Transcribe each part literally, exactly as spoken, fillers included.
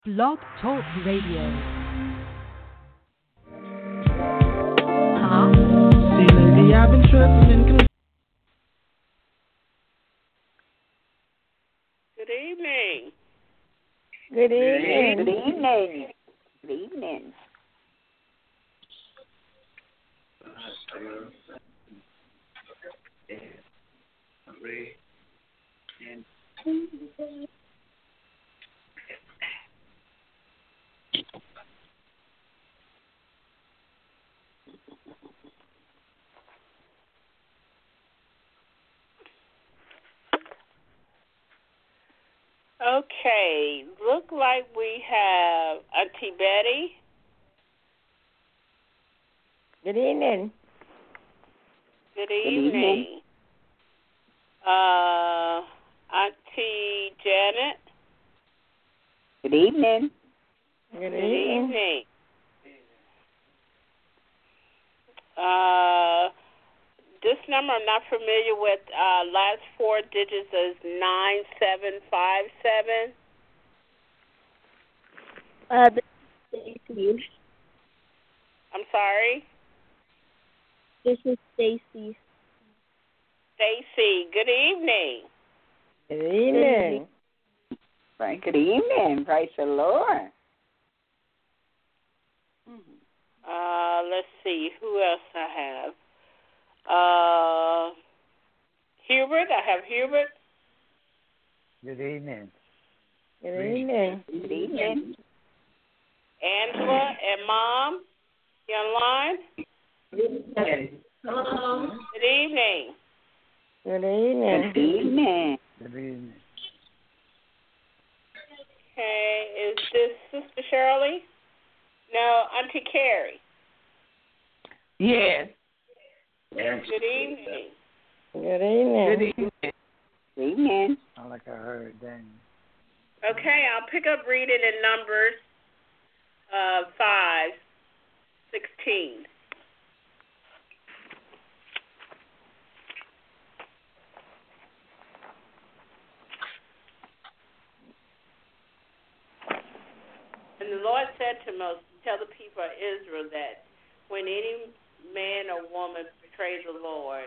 Blog Talk Radio. See, lady, I've been tripping and con- Good evening. Good evening. Good evening. Good evening. Okay, look like we have Auntie Betty. Good evening. Good evening. evening. Uh, Auntie Janet. Good evening. Good Good evening. evening. Uh, this number I'm not familiar with. Uh, last four digits is nine seven five seven. Uh, this is Stacy. I'm sorry, This is Stacy. Stacy. Good evening. Good evening. Right. Good evening. Praise the Lord. Uh, let's see who else I have. Uh, Hubert. I have Hubert. Good evening. Good evening. Good evening. Angela and Mom. You online? Hello. Good evening. Good evening. Good evening. Good evening. Okay, is this Sister Shirley? No, Auntie Carrie. Yes. Good evening. Good evening. Good evening. Good evening. I like I heard Daniel. Okay, I'll pick up reading in Numbers uh, five, sixteen. And the Lord said to Moses, tell the people of Israel that when any man or woman betrays the Lord,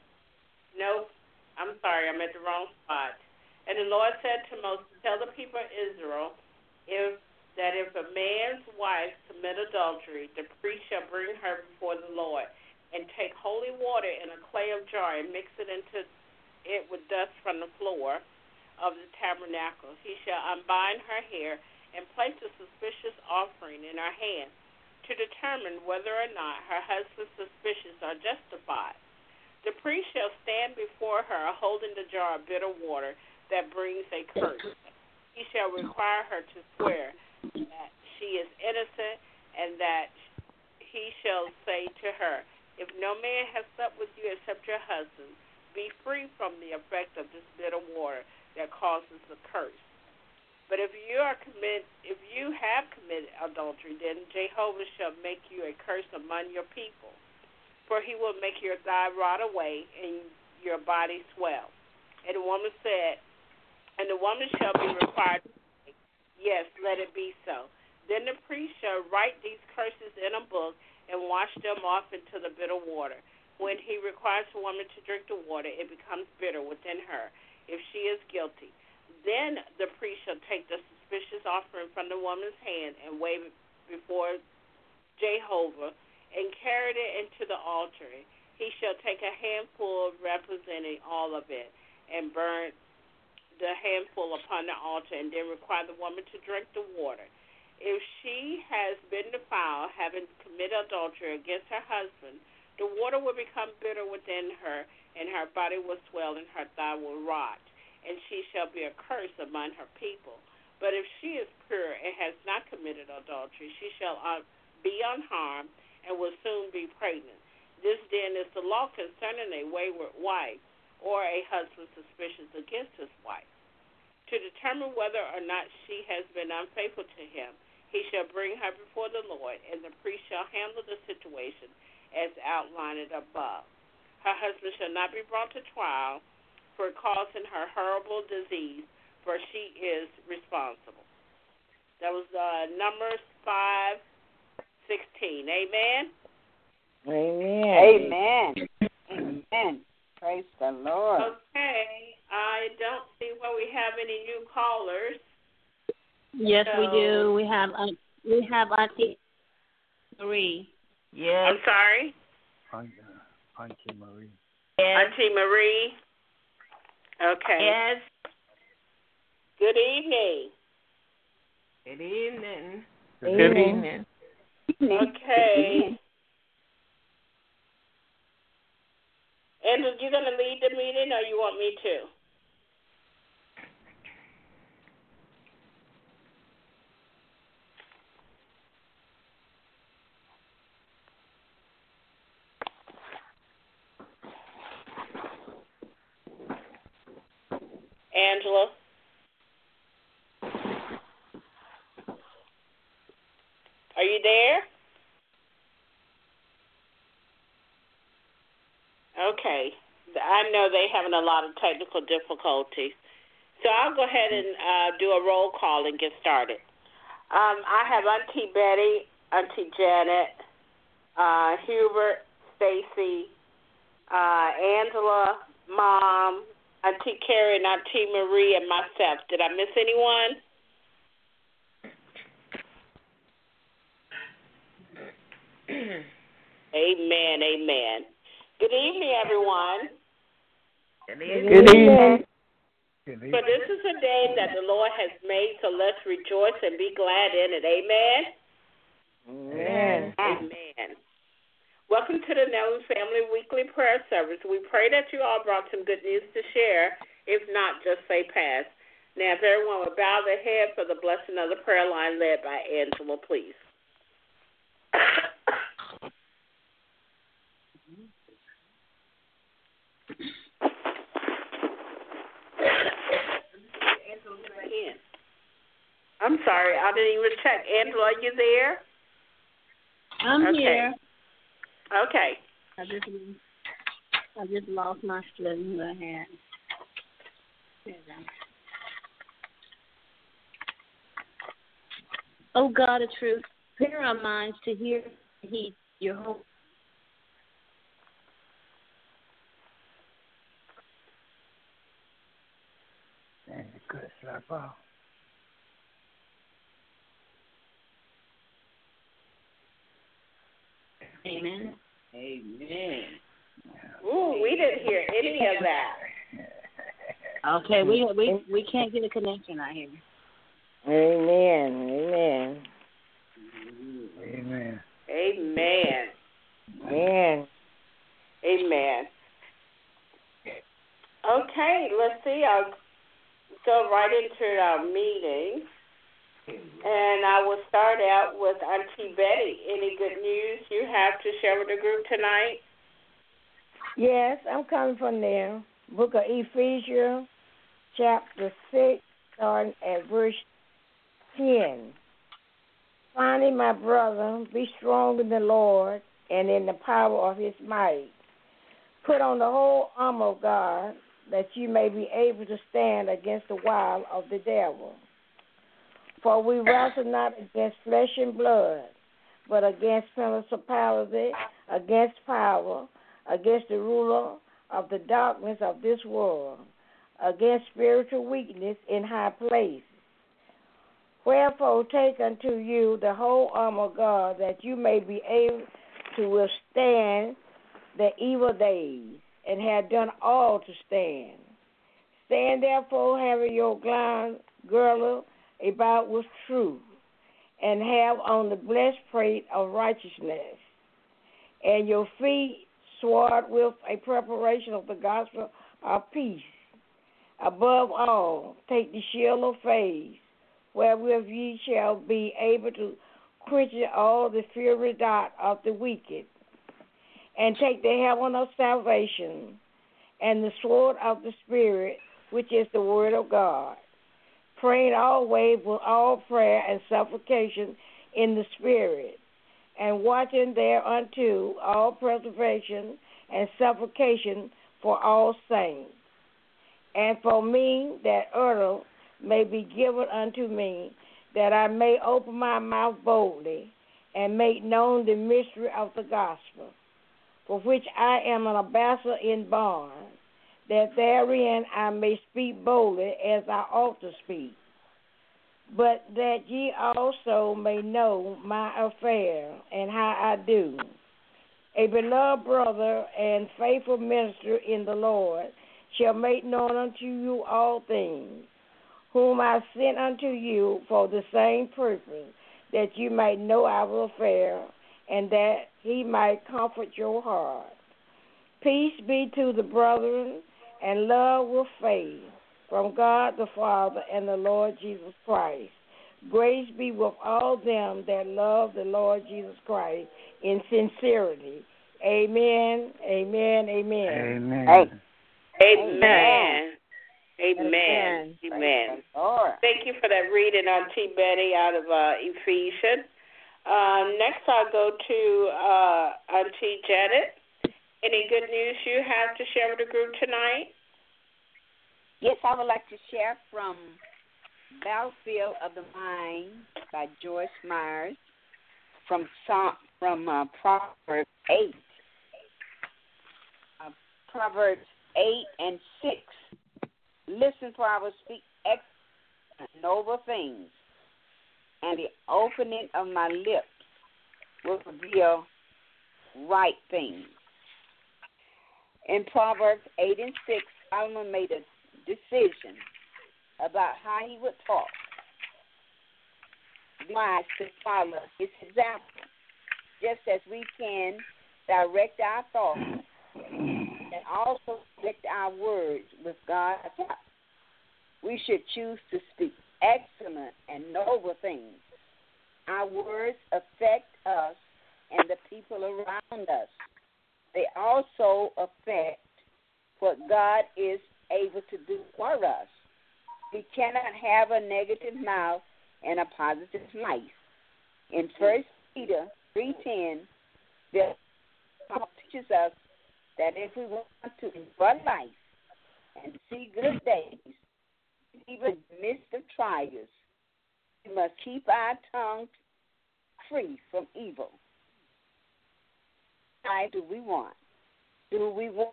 no, I'm sorry, I'm at the wrong spot. And the Lord said to Moses, tell the people of Israel if that if a man's wife commit adultery, the priest shall bring her before the Lord and take holy water in a clay of jar and mix it into it with dust from the floor of the tabernacle. He shall unbind her hair and place a suspicious offering in her hand to determine whether or not her husband's suspicions are justified. The priest shall stand before her holding the jar of bitter water that brings a curse. He shall require her to swear that she is innocent, and that he shall say to her, if no man has slept with you except your husband, be free from the effect of this bitter water that causes the curse. But if you are commit, if you have committed adultery, then Jehovah shall make you a curse among your people, for he will make your thigh rot away and your body swell. And the woman said, and the woman shall be required to say, yes, let it be so. Then the priest shall write these curses in a book and wash them off into the bitter water. When he requires a woman to drink the water, it becomes bitter within her, if she is guilty. Then the priest shall take the suspicious offering from the woman's hand and wave it before Jehovah and carry it into the altar. He shall take a handful representing all of it and burn the handful upon the altar, and then require the woman to drink the water. If she has been defiled, having committed adultery against her husband, the water will become bitter within her, and her body will swell, and her thigh will rot, and she shall be a curse among her people. But if she is pure and has not committed adultery, she shall be unharmed and will soon be pregnant. This then is the law concerning a wayward wife or a husband suspicious against his wife. To determine whether or not she has been unfaithful to him, he shall bring her before the Lord, and the priest shall handle the situation as outlined above. Her husband shall not be brought to trial for causing her horrible disease, for she is responsible. That was uh, Numbers five sixteen. Amen? Amen. Amen. Amen. Praise the Lord. Okay. I don't see where we have any new callers. Yes, so, we do. We have uh, we have Auntie Marie. Yes. I'm sorry? Aunt, uh, Auntie Marie. Yes. Auntie Marie. Okay. Yes. Good evening. Good evening. Good Good evening. evening. Okay. Andrew, you going to lead the meeting or you want me to? Angela? Are you there? Okay. I know they're having a lot of technical difficulties. So I'll go ahead and uh, do a roll call and get started. Um, I have Auntie Betty, Auntie Janet, uh, Hubert, Stacy, uh, Angela, Mom, Auntie Carrie, and Auntie Marie, and myself. Did I miss anyone? Amen, amen. Good evening, everyone. Good evening. Good evening. Good For this is a day that the Lord has made, so let's rejoice and be glad in it. Amen? Amen. Amen. Welcome to the Nelson Family Weekly Prayer Service. We pray that you all brought some good news to share. If not, just say pass. Now, if everyone would bow their head for the blessing of the prayer line led by Angela, please. I'm sorry, I didn't even check. Angela, are you there? I'm okay. here. Okay. I just I just lost my slip in the hand. Oh God of truth, prepare our minds to hear and heed your hope. And the good slap off. Amen. Amen. Ooh, we didn't hear any of that. Okay, we we we can't get a connection out here. Amen. Amen. Amen. Amen. Amen. Amen. Okay, let's see. I'll go right into our meeting. And I will start out with Auntie Betty. Any good news you have to share with the group tonight? Yes, I'm coming from there. Book of Ephesians, chapter six, starting at verse ten. Finally, my brother, be strong in the Lord and in the power of his might. Put on the whole armor of God, that you may be able to stand against the wile of the devil. For we wrestle not against flesh and blood, but against principality, against power, against the ruler of the darkness of this world, against spiritual weakness in high places. Wherefore take unto you the whole armor of God, that you may be able to withstand the evil days, and have done all to stand. Stand therefore, having your ground girdle about with truth, and have on the breastplate of righteousness, and your feet sword with a preparation of the gospel of peace. Above all, take the shield of faith, wherewith ye shall be able to quench all the fiery dart of the wicked, and take the helmet of salvation, and the sword of the Spirit, which is the word of God, praying always with all prayer and supplication in the Spirit, and watching thereunto all preservation and supplication for all saints, and for me that early may be given unto me that I may open my mouth boldly and make known the mystery of the gospel, for which I am an ambassador in bonds, that therein I may speak boldly as I ought to speak. But that ye also may know my affair and how I do. A beloved brother and faithful minister in the Lord shall make known unto you all things, whom I sent unto you for the same purpose, that you might know our affair, and that he might comfort your heart. Peace be to the brethren, and love with faith, from God the Father and the Lord Jesus Christ. Grace be with all them that love the Lord Jesus Christ in sincerity. Amen, amen, amen. Amen. Amen. Amen. Amen. Amen. Lord. Thank you for that reading, Auntie Betty, out of uh, Ephesians. Um, next, I'll go to uh, Auntie Janet. Any good news you have to share with the group tonight? Yes, I would like to share from Battlefield of the Mind by Joyce Myers from Psalm, from uh, Proverbs eight. Uh, Proverbs eight and six. Listen, for I will speak excellent and noble things, and the opening of my lips will reveal right things. In Proverbs eight and six, Solomon made a decision about how he would talk. Wise to follow his example, just as we can direct our thoughts and also direct our words with God's help. We should choose to speak excellent and noble things. Our words affect us and the people around us. They also affect what God is able to do for us. We cannot have a negative mouth and a positive life. In First Peter three ten, the Bible teaches us that if we want to enjoy life and see good days, even in the midst of trials, we must keep our tongues free from evil. Why do we want? Do we want?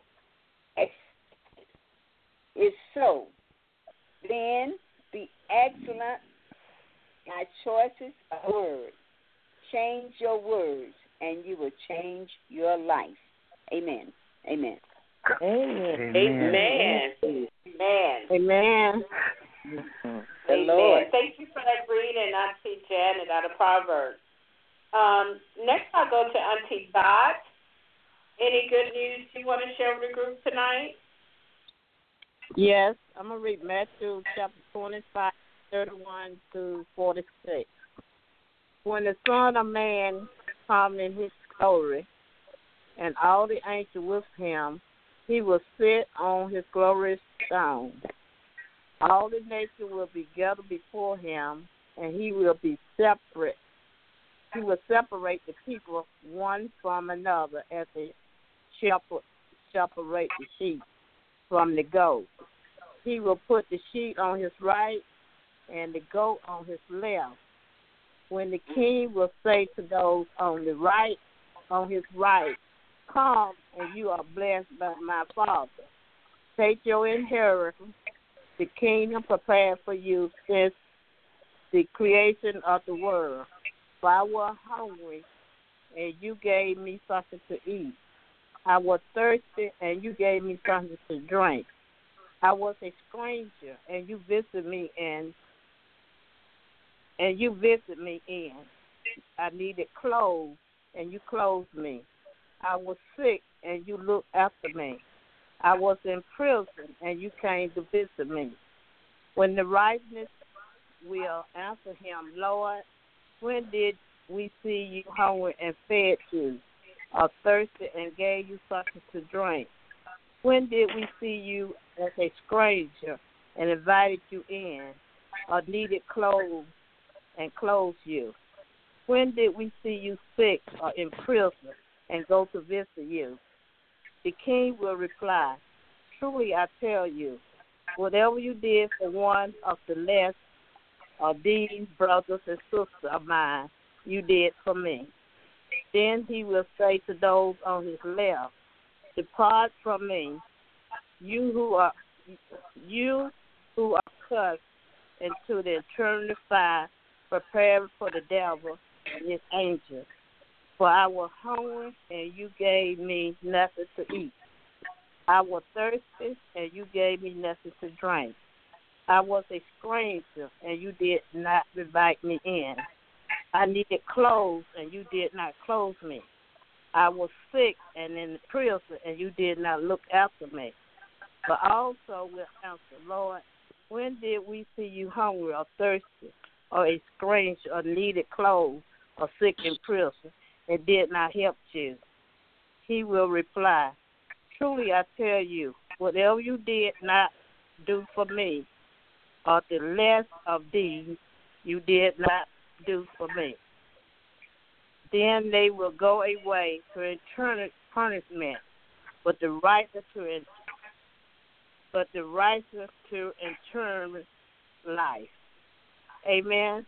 Is so. Then be excellent by choices of words. Change your words, and you will change your life. Amen. Amen. Amen. Amen. Amen. Amen. The Amen. Lord. Thank you for that reading, Auntie Janet, out of Proverbs. Um, next, I'll go to Auntie Dot. Any good news you want to share with the group tonight? Yes, I'm going to read Matthew chapter twenty-five, thirty-one to forty-six. When the Son of Man comes in his glory, and all the angels with him, he will sit on his glorious throne. All the nations will be gathered before him, and he will be separate. He will separate the people one from another, as a shepherd separate the sheep from the goat. He will put the sheep on his right and the goat on his left. When the king will say to those on the right, on his right, come, and you are blessed by my Father. Take your inheritance, the kingdom prepared for you since the creation of the world. For I was hungry, and you gave me something to eat. I was thirsty, and you gave me something to drink. I was a stranger, and you visited me in, and you visited me in. I needed clothes, and you clothed me. I was sick, and you looked after me. I was in prison, and you came to visit me. When the righteous will answer him, Lord, when did we see you hungry and fed you, or thirsty and gave you something to drink? When did we see you as a stranger and invited you in, or needed clothes and clothed you? When did we see you sick or in prison and go to visit you? The king will reply, truly I tell you, whatever you did for one of the less or these brothers and sisters of mine you did for me. Then he will say to those on his left, depart from me, you who are you who are cast into the eternal fire, prepared for the devil and his angels. For I was hungry, and you gave me nothing to eat. I was thirsty, and you gave me nothing to drink. I was a stranger, and you did not invite me in. I needed clothes, and you did not clothe me. I was sick and in the prison, and you did not look after me. But also will answer, Lord, when did we see you hungry or thirsty, or a stranger, or needed clothes, or sick in prison, and did not help you? He will reply, truly I tell you, whatever you did not do for me, or the less of these, you did not do for me. Then they will go away to eternal punishment, but the righteous to but the righteous to eternal life. Amen.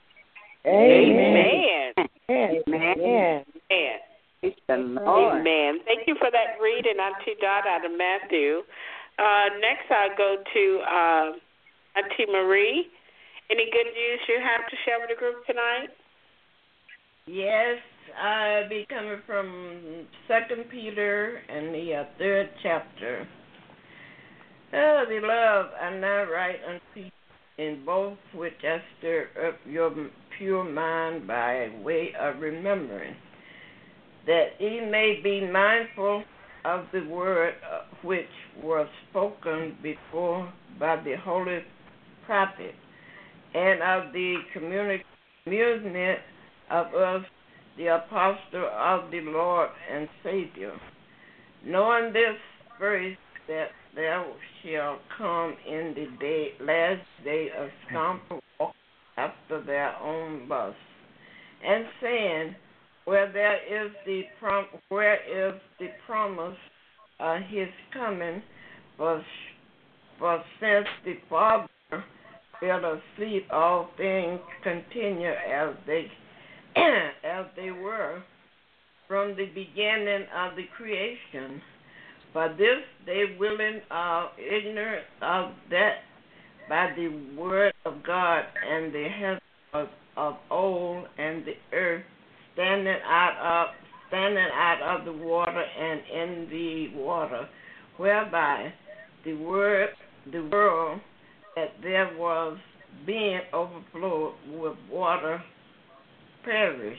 Amen. Amen. Amen. Praise the Lord. Amen. Thank you for that reading, Auntie Dot, out of Matthew. Uh, next, I'll go to uh, Auntie Marie. Any good news you have to share with the group tonight? Yes, I'll be coming from Second Peter and the uh, third chapter. Oh, beloved, I now write unto you in both which I stir up your pure mind by way of remembering, that ye may be mindful of the word which was spoken before by the holy prophet, and of the communion of us, the apostle of the Lord and Savior, knowing this first, that there shall come in the day, last day of scoundrels after their own lusts, and saying, where there is the prom- where is the promise of his coming, for for since the Father fell asleep, all things continue as they as they were from the beginning of the creation. For this they willing are ignorant of that by the word of God, and the heavens of, of old, and the earth standing out of standing out of the water and in the water, whereby the word the world that there was being overflowed with water perish.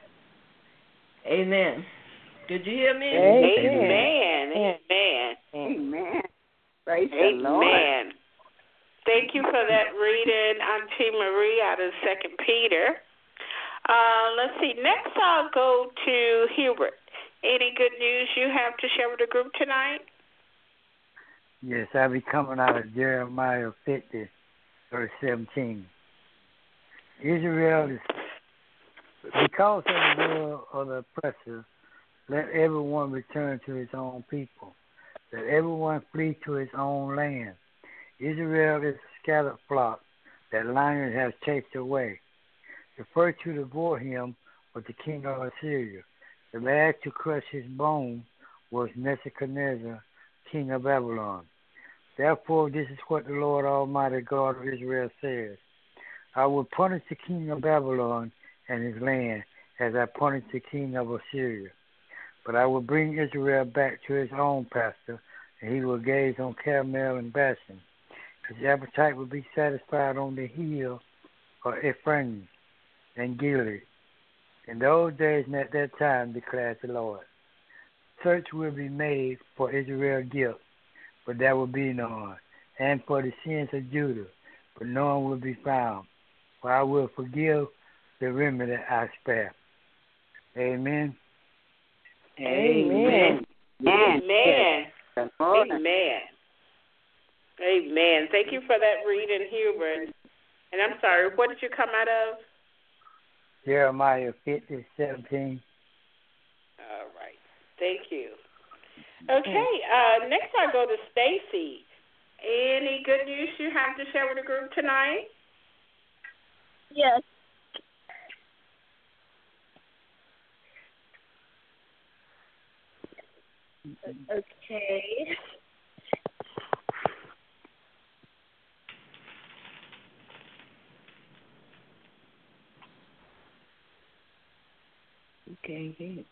Amen. Did you hear me? Amen. Amen. Amen. Praise Amen. the Lord. Thank you for that reading, Auntie Marie, out of Second Peter. Uh, let's see. Next, I'll go to Hubert. Any good news you have to share with the group tonight? Yes, I'll be coming out of Jeremiah fifty, verse seventeen. Israel is, because of the will of the oppressor, let everyone return to his own people. Let everyone flee to his own land. Israel is a scattered flock that lions have chased away. The first to devour him was the king of Assyria. The last to crush his bones was Nebuchadnezzar, king of Babylon. Therefore, this is what the Lord Almighty God of Israel says. I will punish the king of Babylon and his land as I punished the king of Assyria. But I will bring Israel back to his own pasture, and he will gaze on Carmel and Bashan. His appetite will be satisfied on the hill of Ephraim and Gilead. In those days and at that time, declares the Lord, search will be made for Israel's guilt, but there will be none, and for the sins of Judah, but none will be found. For I will forgive the remedy I spare. Amen. Amen. Amen. Amen. Amen. Thank you for that reading, Hubert. And I'm sorry, what did you come out of? Jeremiah fifty, seventeen. All right. Thank you. Okay. Uh, next, I'll go to Stacy. Any good news you have to share with the group tonight? Yes. Okay. Okay. Good.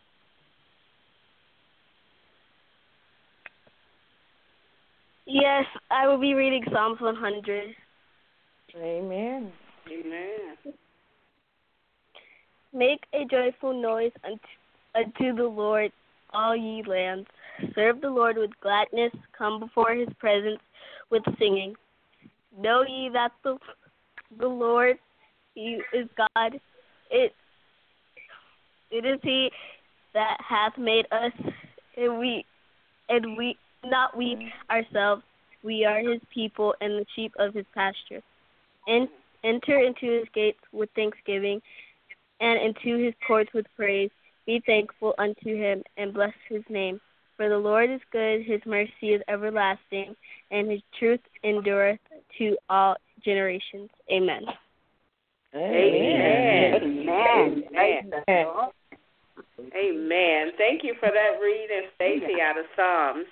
Yes, I will be reading Psalms one hundred. Amen. Amen. Make a joyful noise unto, unto the Lord, all ye lands. Serve the Lord with gladness. Come before his presence with singing. Know ye that the the Lord he is God. It it is he that hath made us, and we and we not we ourselves. We are his people and the sheep of his pasture. And enter into his gates with thanksgiving, and into his courts with praise. Be thankful unto him, and bless his name. For the Lord is good, his mercy is everlasting, and his truth endureth to all generations. Amen. Amen. Amen. Amen. Amen. Thank you for that reading, Stacy, out of Psalms.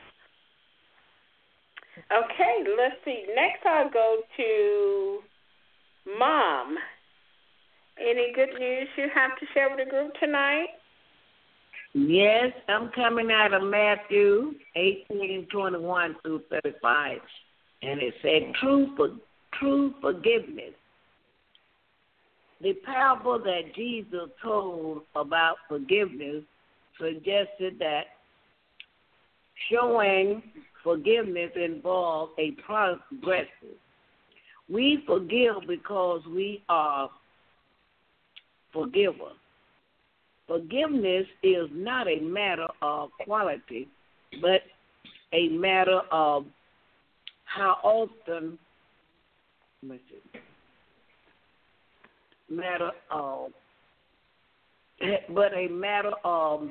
Okay, let's see. Next I'll go to Mom. Any good news you have to share with the group tonight? Yes, I'm coming out of Matthew eighteen, twenty-one through thirty-five. And it said, true, for, true forgiveness. The parable that Jesus told about forgiveness suggested that showing forgiveness involves a progressive. We forgive because we are forgivers. Forgiveness is not a matter of quality, but a matter of how often, let me see, matter of, but a matter of,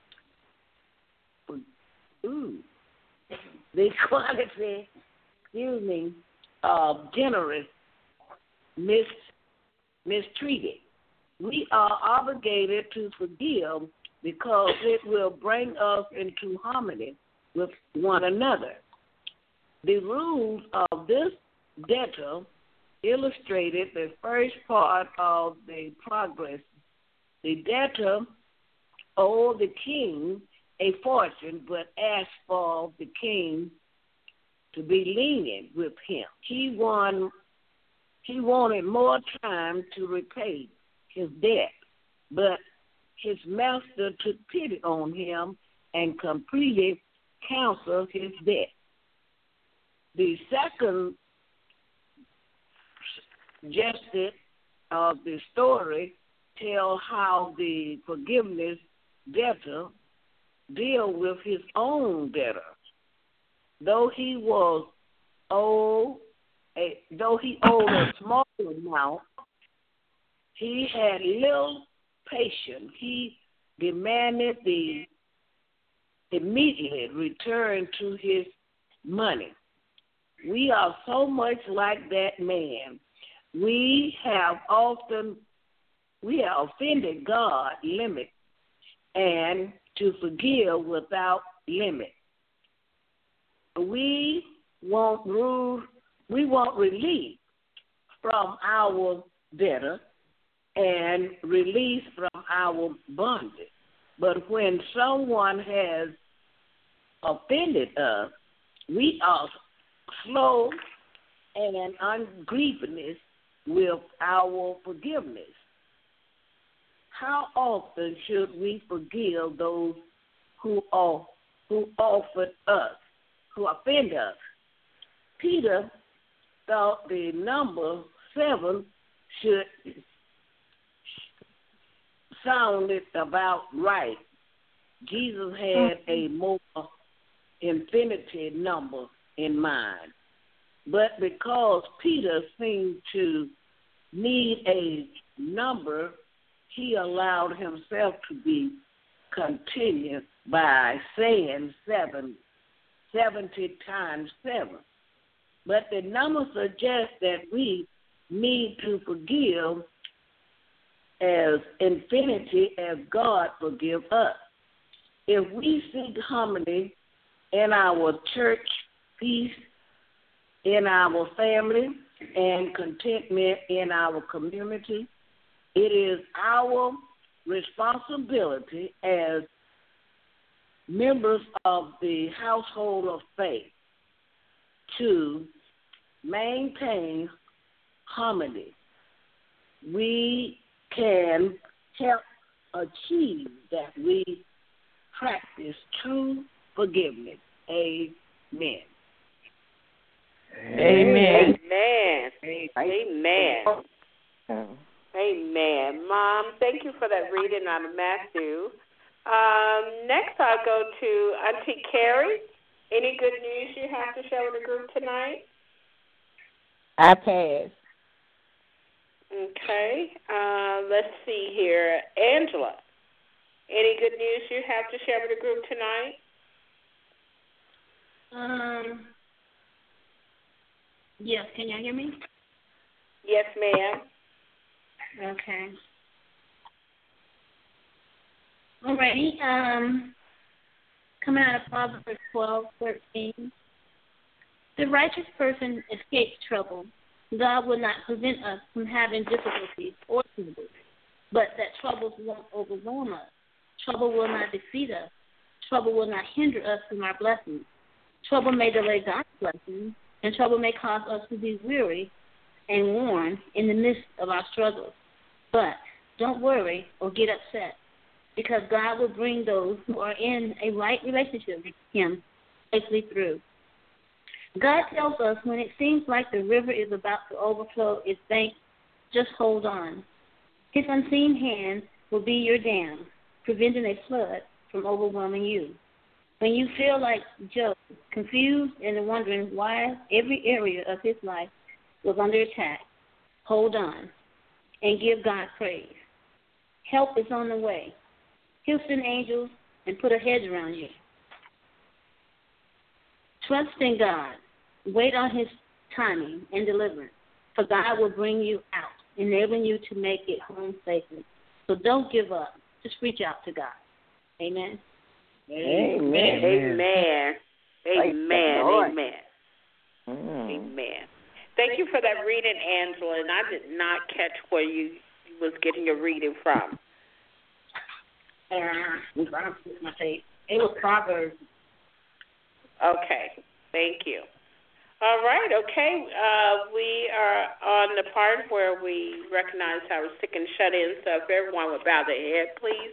ooh, the quality, excuse me, of generous mis, mistreated. We are obligated to forgive because it will bring us into harmony with one another. The rules of this debtor illustrated the first part of the progress. The debtor owed the king a fortune, but asked for the king to be lenient with him. He won, he wanted more time to repay his debt, but his master took pity on him and completely canceled his debt. The second justice of the story tells how the forgiveness debtor deal with his own debtor. Though he was owed a, though he owed a small amount, he had little patience. He demanded the immediate return to his money. We are so much like that man. We have often we have offended God limit and to forgive without limit. We want rule, we want relief from our debtor and release from our bondage. But when someone has offended us, we are slow and ungrievousness with our forgiveness. How often should we forgive those who are, who offered us, who offend us? Peter thought the number seven should sounded about right. Jesus had a more infinity number in mind. But because Peter seemed to need a number, he allowed himself to be continued by saying seven, seventy times seven. But the number suggests that we me to forgive as infinity as God forgive us. If we seek harmony in our church, peace in our family, and contentment in our community, it is our responsibility as members of the household of faith to maintain harmony. We can help achieve that we practice true forgiveness. Amen. Amen. Amen. Amen. Amen. Amen. Mom, thank you for that reading out of Matthew. Um, next, I'll go to Auntie Carrie. Any good news you have to share with the group tonight? I pass. Okay. Uh, let's see here. Angela, any good news you have to share with the group tonight? Um. Yes, can y'all hear me? Yes, ma'am. Okay. Alrighty. Um, coming out of Proverbs twelve thirteen. The righteous person escapes trouble. God will not prevent us from having difficulties or troubles, but that troubles won't overwhelm us. Trouble will not defeat us. Trouble will not hinder us from our blessings. Trouble may delay God's blessings, and trouble may cause us to be weary and worn in the midst of our struggles. But don't worry or get upset, because God will bring those who are in a right relationship with Him safely through. God tells us when it seems like the river is about to overflow its banks, just hold on. His unseen hand will be your dam, preventing a flood from overwhelming you. When you feel like Job, confused and wondering why every area of his life was under attack, hold on and give God praise. Help is on the way. He'll send angels and put a hedge around you. Trust in God. Wait on His timing and deliverance, for God will bring you out, enabling you to make it home safely. So don't give up. Just reach out to God. Amen. Amen. Amen. Amen. Amen. Mm. Amen. Thank you for that reading, Angela. And I did not catch where you was getting your reading from. Uh, it was Proverbs. Okay. Thank you. All right. Okay. Uh, we are on the part where we recognize our sick and shut-ins. So if everyone would bow their head, please.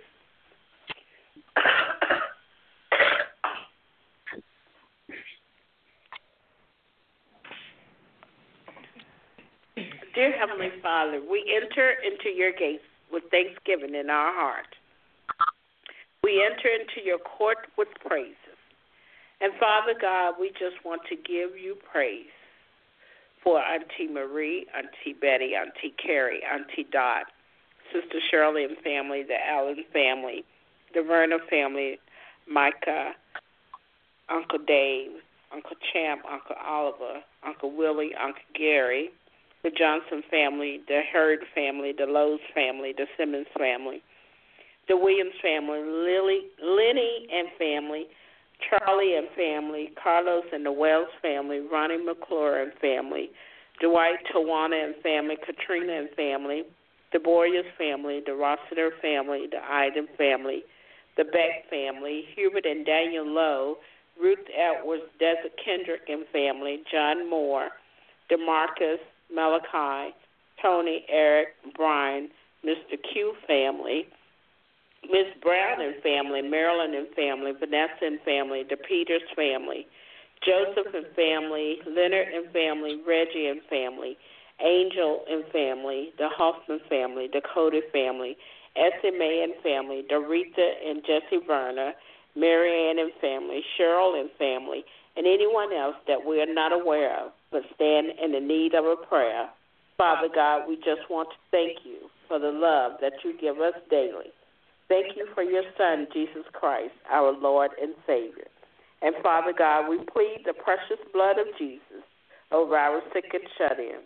Dear Heavenly Father, we enter into your gates with thanksgiving in our heart. We enter into your court with praises. And Father God, we just want to give you praise for Auntie Marie, Auntie Betty, Auntie Carrie, Auntie Dot, Sister Shirley and family, the Allen family, the Verna family, Micah, Uncle Dave, Uncle Champ, Uncle Oliver, Uncle Willie, Uncle Gary, the Johnson family, the Hurd family, the Lowe's family, the Simmons family, the Williams family, Lily, Lenny and family, Charlie and family, Carlos and the Wells family, Ronnie McClure and family, Dwight, Tawana and family, Katrina and family, the Boyers family, the Rossiter family, the Iden family, the Beck family, Hubert and Daniel Lowe, Ruth Edwards, Desert Kendrick and family, John Moore, DeMarcus, Malachi, Tony, Eric, Brian, Mister Q family, Miss Brown and family, Marilyn and family, Vanessa and family, the Peters family, Joseph and family, Leonard and family, Reggie and family, Angel and family, the Hoffman family, the Cody family, Essie Mae and family, Dorita and Jesse Verna, Mary Ann and family, Cheryl and family, and anyone else that we are not aware of but stand in the need of a prayer. Father God, we just want to thank you for the love that you give us daily. Thank you for your Son, Jesus Christ, our Lord and Savior. And Father God, we plead the precious blood of Jesus over our sick and shut-in.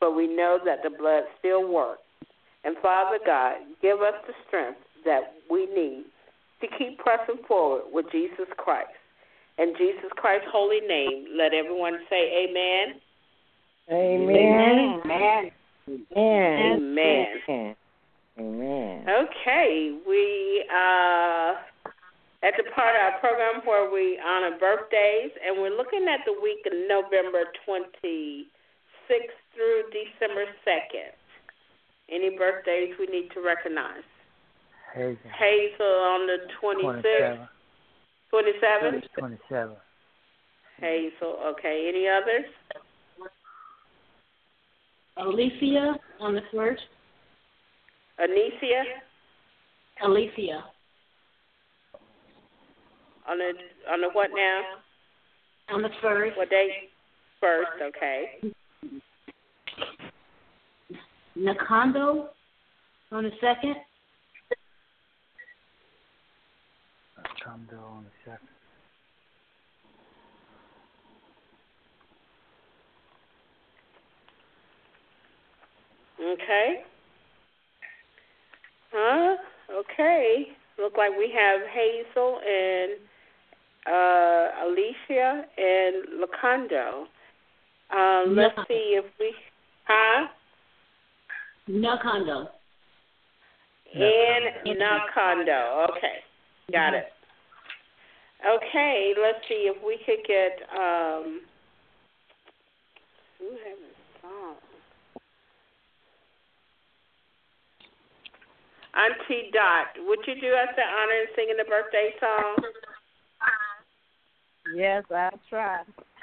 but we know that the blood still works. And Father God, give us the strength that we need to keep pressing forward with Jesus Christ. In Jesus Christ's holy name, let everyone say amen. Amen. Amen. Amen. Amen. Amen. Okay, we uh, at the part of our program where we honor birthdays, and we're looking at the week of November twenty-sixth through December second. Any birthdays we need to recognize? Hazel. Hazel on the twenty-sixth. twenty-seventh? twenty-seven. Hazel, okay. Any others? Alicia on the first. Anicia? Alicia. On the on the what now? On the first. What date? First, okay. Nakando on the second. Nakando on the second. Okay. Huh? Okay. Look like we have Hazel and uh, Alicia and Lacondo. Um, let's No. see if we, huh? Nakando. And Nakondo. Okay. Got it. Okay, let's see if we could get, um, who has a song? Auntie Dot, would you do us the honor in singing the birthday song? Yes, I'll try.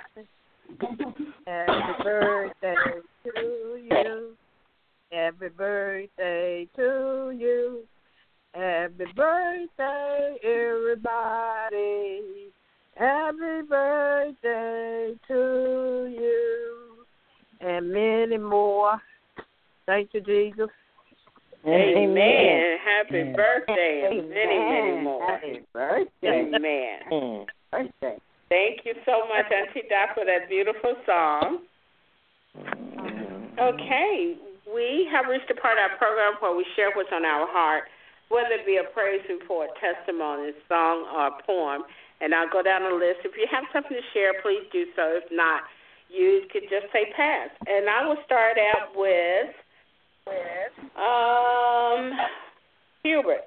Happy birthday to you. Happy birthday to you. Happy birthday, everybody. Happy birthday to you. And many more. Thank you, Jesus. Amen. Happy birthday and Amen. many, many more. Happy birthday. Amen. Birthday. Thank you so much, Auntie Dot, for that beautiful song. Okay, we have reached the part of our program where we share what's on our heart, whether it be a praise report, testimony, song, or poem. And I'll go down the list. If you have something to share, please do so. If not, you could just say pass. And I will start out with, um, Hubert.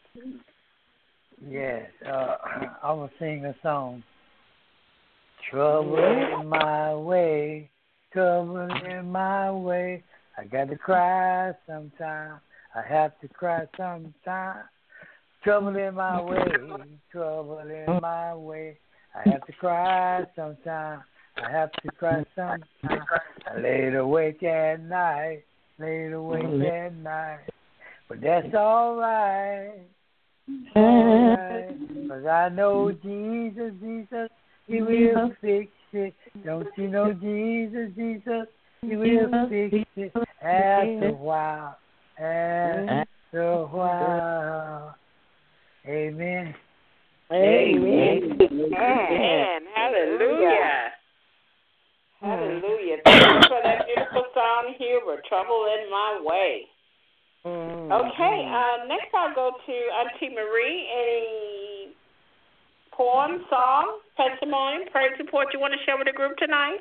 Yes, uh, I will sing a song. Trouble in my way, trouble in my way. I got to cry sometime. I have to cry sometime. Trouble in my way, trouble in my way. I have to cry sometime. I have to cry sometime. I laid awake at night, laid awake at night. But that's all right. All right. 'Cause I know Jesus, Jesus, He will fix it. Don't you know Jesus, Jesus, He will fix it after a while, after a while. Amen. Amen. Amen. Hallelujah. Hallelujah. Thank you for that beautiful song, Hubert. Trouble in my way. Okay, uh, next I'll go to Auntie Marie. Any poem, song, testimony, praise report you want to share with the group tonight?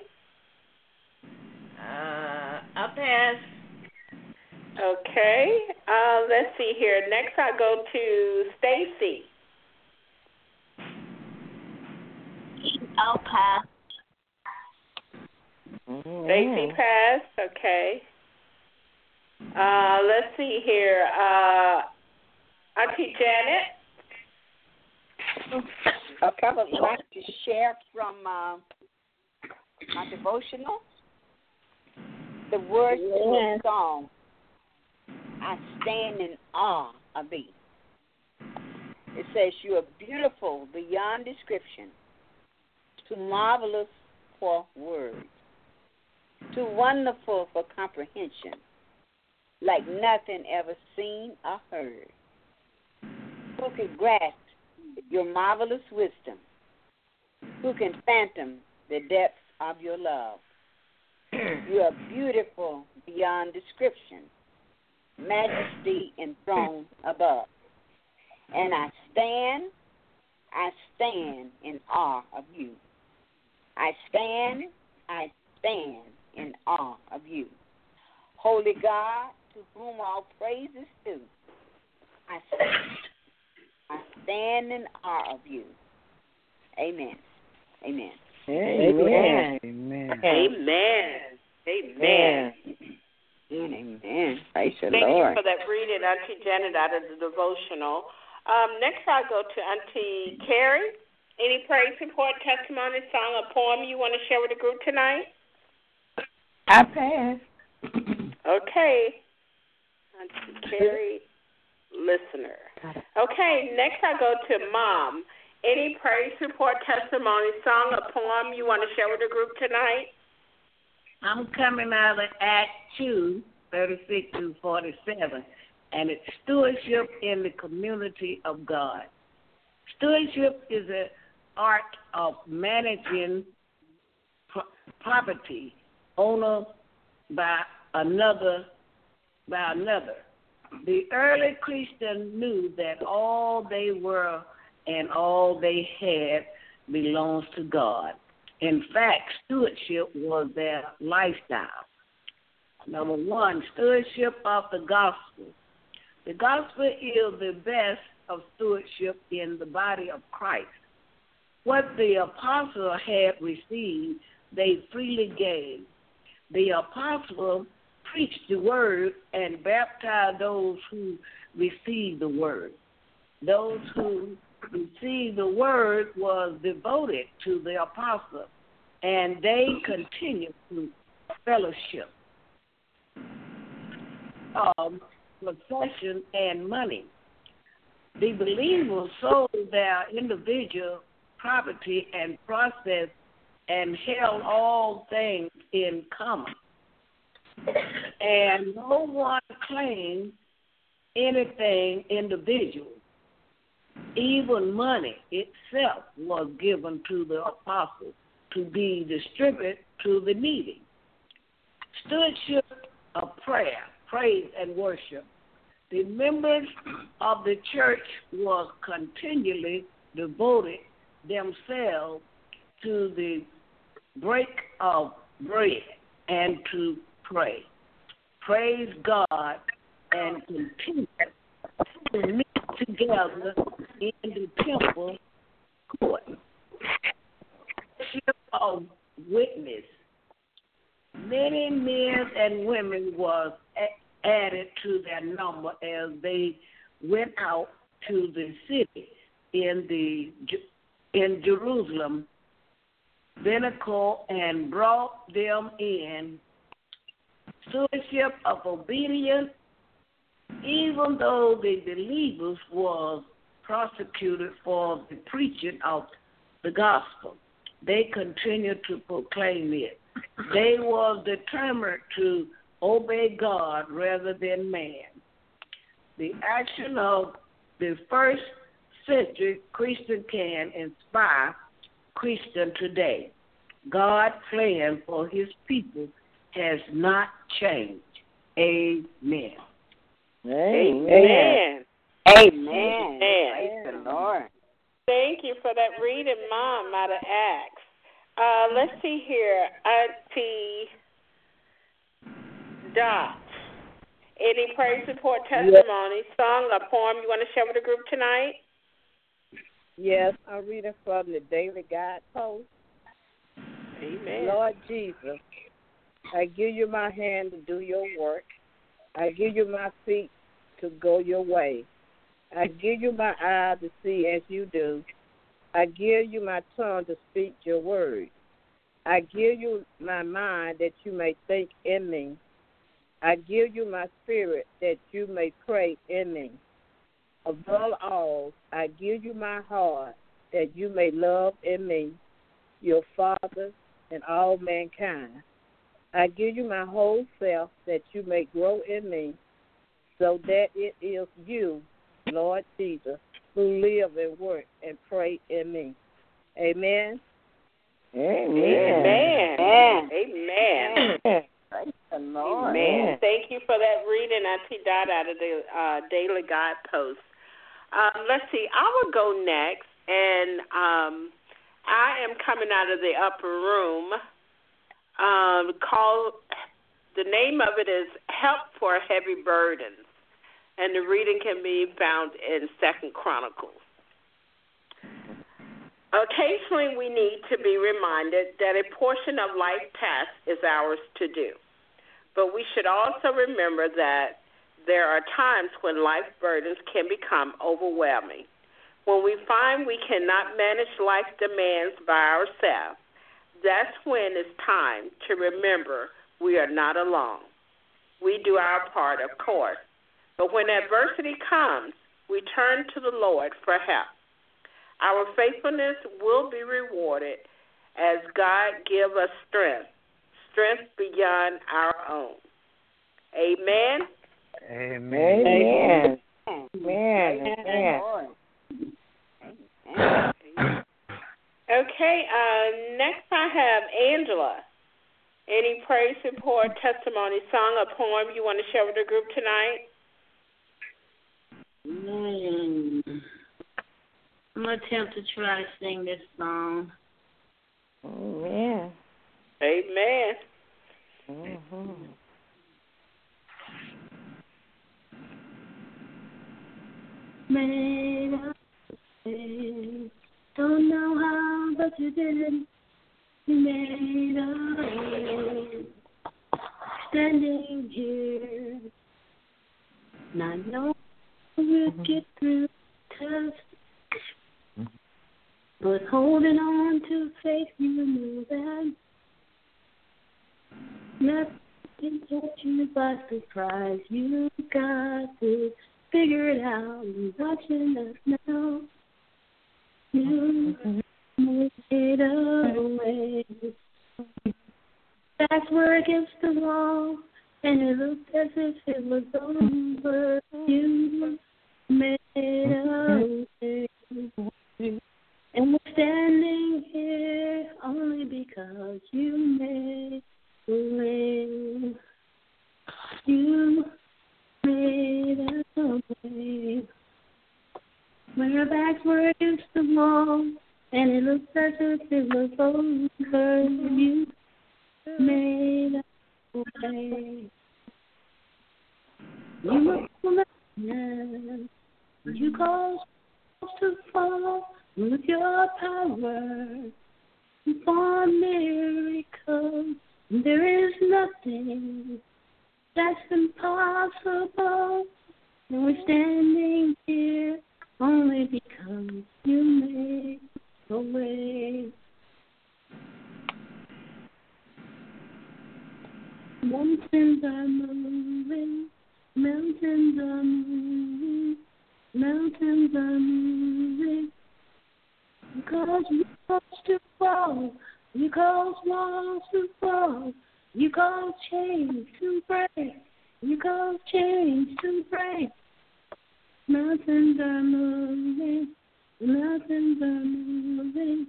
Uh, I'll pass. Okay, uh, let's see here. Next I'll go to Stacy. I'll pass. Stacy passed. Okay. Uh, let's see here. Uh, Auntie Janet. Okay, I would like to share from uh, my devotional the words to a song. I stand in awe of thee. It says, you are beautiful beyond description, too marvelous for words, too wonderful for comprehension, like nothing ever seen or heard. Who can grasp your marvelous wisdom? Who can fathom the depths of your love? You are beautiful beyond description, majesty enthroned above. And I stand, I stand in awe of you. I stand, I stand in awe of you. Holy God, to whom all praise is due, I stand, I stand in awe of you. Amen. Amen. Amen. Amen. Amen. Amen. Amen. Praise the Thank Lord. you for that reading, Auntie Janet, out of the devotional. Um, next, I'll go to Auntie Carrie. Any praise report, testimony, song, or poem you want to share with the group tonight? I pass. Okay. Auntie Carrie, listener. Okay, next I go to Mom. Any praise report, testimony, song, or poem you want to share with the group tonight? I'm coming out of Act two, thirty-six through forty-seven, and it's stewardship in the community of God. Stewardship is an art of managing pro- property owned by another by another. The early Christians knew that all they were and all they had belongs to God. In fact, stewardship was their lifestyle. Number one, stewardship of the gospel. The gospel is the best of stewardship in the body of Christ. What the apostle had received, they freely gave. The apostle preached the word and baptized those who received the word. Those who received the word was devoted to the apostle, and they continued to fellowship, um, possession, and money. The believers sold their individual property and process and held all things in common. And no one claimed anything individual. Even money itself was given to the apostles to be distributed to the needy. Stewardship of prayer, praise, and worship. The members of the church was continually devoted themselves to the break of bread and to pray. Praise God and continue to meet together in the temple court. Ship of witness. Many men and women was a- added to their number as they went out to the city in the in Jerusalem, Pinnacle, and brought them in. Stewardship of obedience. Even though the believers was prosecuted for the preaching of the gospel, they continued to proclaim it. They were determined to obey God rather than man. The action of the first century Christian can inspire Christian today. God's plan for his people has not changed. Amen. Amen. Amen. Amen. Praise the Lord. Thank you for that reading, Mom, out of Acts. Uh, let's see here. Auntie Dot. Any praise report, testimony, song, or poem you want to share with the group tonight? Yes, I'm reading from the Daily Guidepost. Amen. Lord Jesus, I give you my hand to do your work. I give you my feet to go your way. I give you my eyes to see as you do. I give you my tongue to speak your word. I give you my mind that you may think in me. I give you my spirit that you may pray in me. Above all, I give you my heart that you may love in me, your Father and all mankind. I give you my whole self that you may grow in me, so that it is you, Lord Jesus, who live and work and pray in me. Amen. Amen. Amen. Amen. Amen. Praise the Lord. Amen. Thank you for that reading, Auntie Dot, out of the uh, Daily Guidepost. Um, let's see. I will go next, and um, I am coming out of the upper room. Um, called the name of it is "Help for Heavy Burdens," and the reading can be found in Second Chronicles. Occasionally, we need to be reminded that a portion of life task is ours to do, but we should also remember that there are times when life burdens can become overwhelming. When we find we cannot manage life demands by ourselves, that's when it's time to remember we are not alone. We do our part, of course, but when adversity comes, we turn to the Lord for help. Our faithfulness will be rewarded as God give us strength, strength beyond our own. Amen. Amen. Amen. Amen. Amen. Amen. Okay, uh, next I have Angela. Any praise report, testimony, song, or poem you want to share with the group tonight? Mm. I'm going to attempt to try to sing this song. Amen. Amen. Mm-hmm. Made up, don't know how, but you did it. You made up, standing here, not knowing we'll get through the test, but holding on to faith, you knew that nothing can catch you by surprise. You got to figure it out. You're watching us now. You made a way. Backs were against the wall, and it looked as if it was over. You made a way. And we're standing here only because you made a way. You made a way. When our backs were against the wall, and it looked as if it was over, you made a way. You were the man. You caused us to fall with your power. For miracles, there is nothing that's impossible. And we're standing here only because you made a way. Mountains are moving, mountains are moving, mountains are moving. Because you cause to fall, you cause walls to fall, you cause chains to break, you cause chains to break. Mountains are moving, mountains are moving.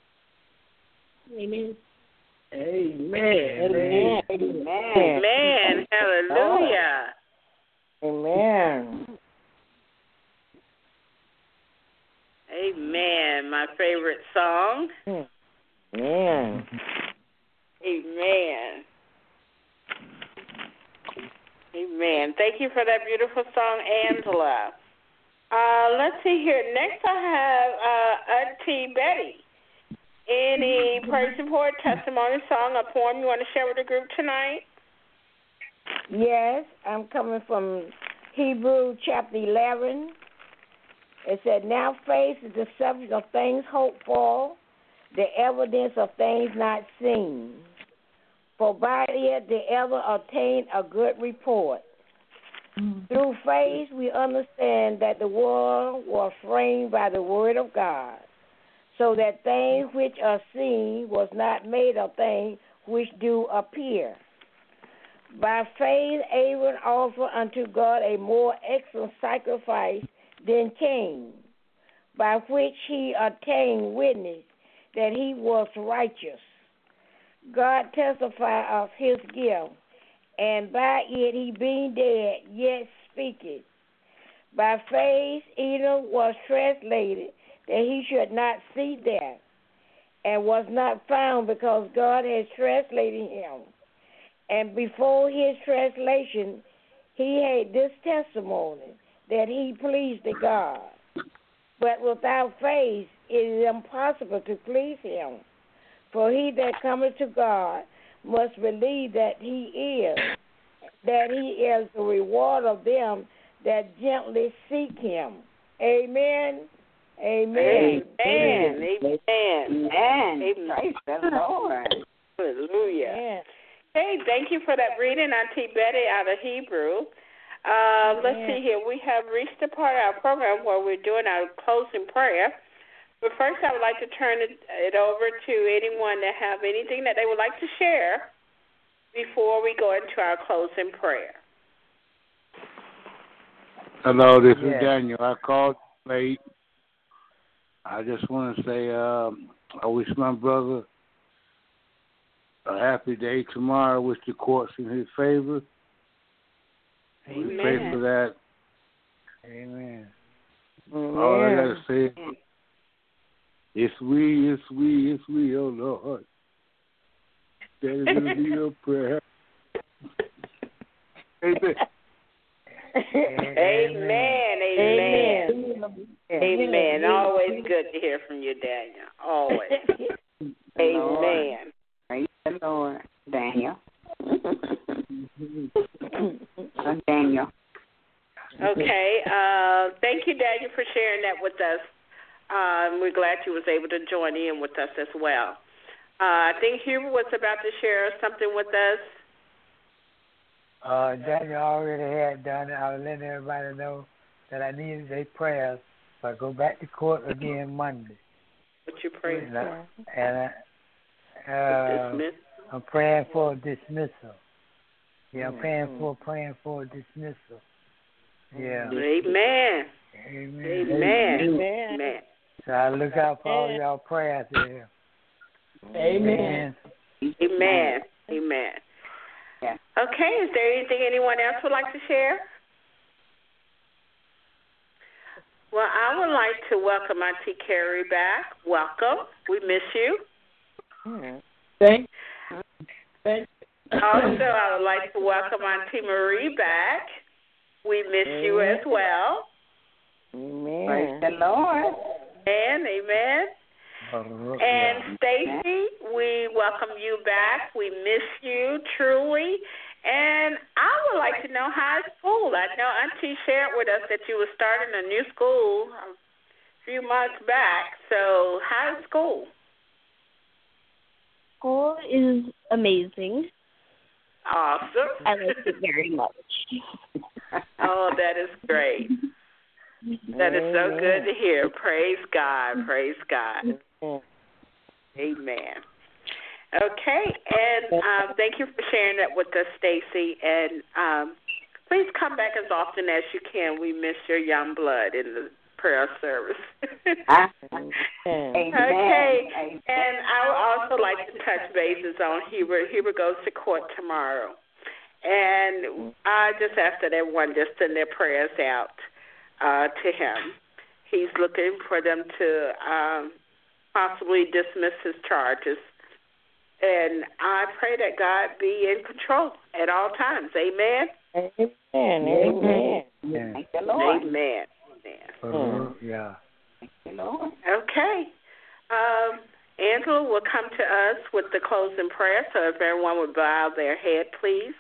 Amen. Amen. Amen. Amen. Amen. Hallelujah. Amen. Amen. My favorite song. Amen. Amen. Amen. Thank you for that beautiful song, Angela. Uh, let's see here. Next I have uh, Auntie Betty. Any praise report, testimony, song, or poem you want to share with the group tonight? Yes, I'm coming from Hebrews chapter eleven. It said, now faith is the subject of things hoped for, the evidence of things not seen. For by it they ever obtained a good report. Mm-hmm. Through faith we understand that the world was framed by the word of God, so that things which are seen was not made of things which do appear. By faith Abel offered unto God a more excellent sacrifice than Cain, by which he obtained witness that he was righteous. God testified of his gift, and by it he being dead yet speaketh. By faith Enoch was translated that he should not see death, and was not found because God had translated him. And before his translation he had this testimony, that he pleased the God. But without faith it is impossible to please him. For he that cometh to God must believe that he is, that he is the reward of them that gently seek him. Amen. Amen. Amen. Amen. Amen. Amen. Praise the Lord. Hallelujah. Amen. Hey, thank you for that reading, Auntie Betty, out of Hebrew. Uh, let's Amen. see here. We have reached the part of our program where we're doing our closing prayer. But first, I would like to turn it, it over to anyone that have anything that they would like to share before we go into our closing prayer. Hello, this Yes. is Daniel. I called late. I just want to say um, I wish my brother a happy day tomorrow. I wish the court's in his favor. Amen. We pray for that. Amen. All I got to say is, it's we, it's we, it's we, oh Lord. That is going to be your prayer. Amen. Amen. Amen. Amen. Always good to hear from you, Daniel. Always. Amen. Praise the Lord, Daniel. Daniel. Okay. Uh, thank you, Daniel, for sharing that with us. Um, we're glad you was able to join in with us as well. Uh, I think Hubert was about to share something with us. Uh, Daniel already had done it. I was letting everybody know that I needed their prayers. So I go back to court again Monday. What you praying And, I, for? and I, uh, Dismiss. I'm praying for a dismissal. Yeah, I'm Mm-hmm. praying for praying for a dismissal. Yeah. Amen. Amen. Amen. Amen. Amen. So I look out for all y'all prayers here. Amen. Amen. Amen. Yeah. Okay, is there anything anyone else would like to share? Well, I would like to welcome Auntie Carrie back. Welcome. We miss you. Thank Thank Also, I would like to welcome Auntie Marie back. We miss you as well. Amen. Praise the Lord. And amen. And Stacy, we welcome you back. We miss you truly. And I would like to know how's school. I know Auntie shared with us that you were starting a new school a few months back. So how's school? School is amazing. Awesome. I like it very much. Oh, that is great. That is so good to hear. Praise God. Praise God. Amen. Okay, and um, thank you for sharing that with us, Stacy. And um, please come back as often as you can. We miss your young blood in the prayer service. Amen. Okay, Amen. and I would also like to touch bases on Hubert. Hubert goes to court tomorrow. And I just ask that everyone just send their prayers out uh, to him. He's looking for them to um, possibly dismiss his charges. And I pray that God be in control at all times. Amen? Amen. Amen. Thank the Lord. Amen. Amen. Uh, yeah. Thank the Lord. Okay. Um, Angela will come to us with the closing prayer, so if everyone would bow their head, please.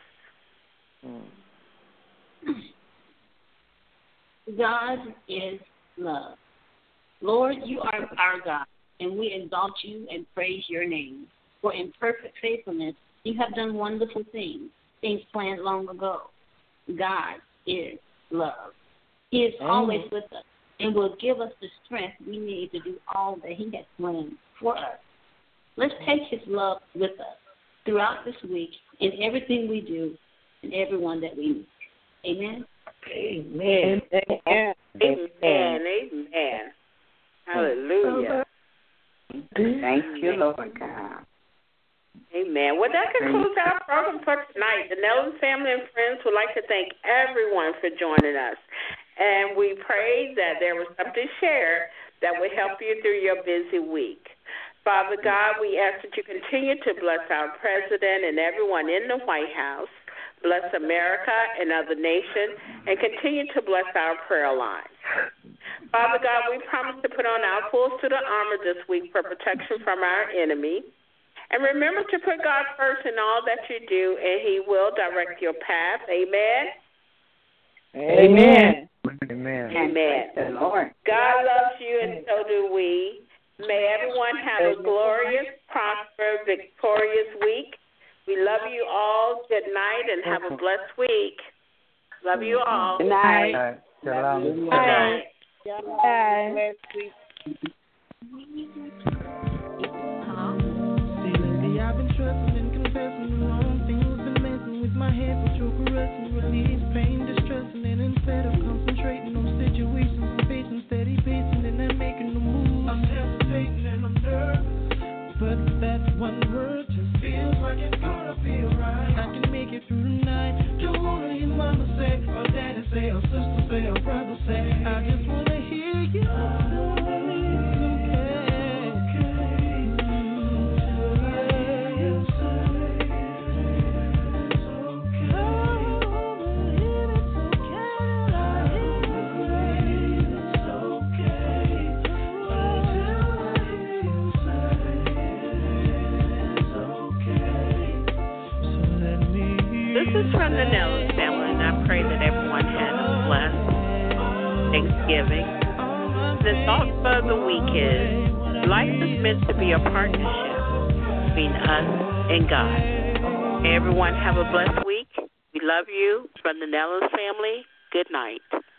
God is love. Lord, you are our God, and we exalt you and praise your name. For in perfect faithfulness, you have done wonderful things, things planned long ago. God is love. He is Amen. always with us and will give us the strength we need to do all that he has planned for us. Let's take his love with us throughout this week in everything we do and everyone that we meet. Amen? Amen. Amen. Amen. Amen. Hallelujah. Thank you, Lord God. Amen. Well, that concludes our program for tonight. The Nelson family and friends would like to thank everyone for joining us. And we pray that there was something shared that will help you through your busy week. Father God, we ask that you continue to bless our president and everyone in the White House, bless America and other nations, and continue to bless our prayer lines. Father God, we promise to put on our full suit of armor this week for protection from our enemy. And remember to put God first in all that you do, and he will direct your path. Amen? Amen. Amen. Amen. The Lord. God loves you, and so do we. May everyone have a glorious, prosperous, victorious week. We love you all. Good night, and have a blessed week. Love you all. Good night. Shalom. Good night. Bye. See, lately I've been trusting and confessing the wrong things, been messing with my head, but you're caressing, release pain, distressing, and instead of concentrating on situations, I'm facing steady pacing, and I'm making a move. I'm hesitating and I'm nervous, but that one word just feels like it's gonna feel right. I can make it through the night. Don't wanna hear mama say, or daddy say, or sister say, or brother say. I just wanna hear you. This is from the Nelson family, and I pray that everyone had a blessed Thanksgiving. The thought for the week is, life is meant to be a partnership between us and God. Everyone have a blessed week. We love you. From the Nelson family, good night.